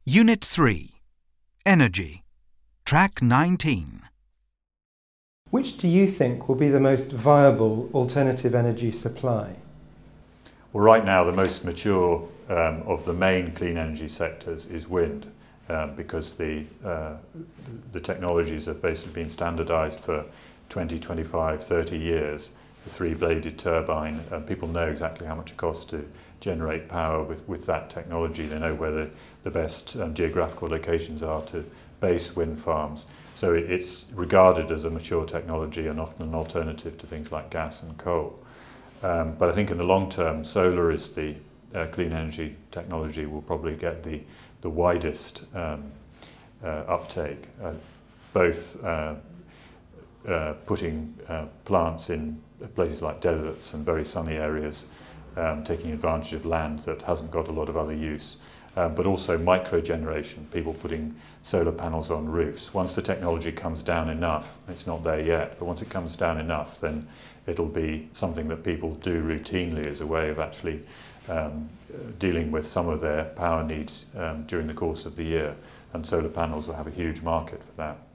Unit 3. Energy. Track 19. Which do you think will be the most viable alternative energy supply? Well, right now the most mature of the main clean energy sectors is wind, because the technologies have basically been standardized for 20, 25, 30 years. The three-bladed turbine, people know exactly how much it costs to generate power with that technology. They know where the best geographical locations are to base wind farms. So it's regarded as a mature technology and often an alternative to things like gas and coal. But I think in the long term, solar is the clean energy technology will probably get the widest uptake, both putting plants in places like deserts and very sunny areas, taking advantage of land that hasn't got a lot of other use, but also micro-generation, people putting solar panels on roofs. Once the technology comes down enough, it's not there yet, but once it comes down enough, then it'll be something that people do routinely as a way of actually dealing with some of their power needs during the course of the year, and solar panels will have a huge market for that.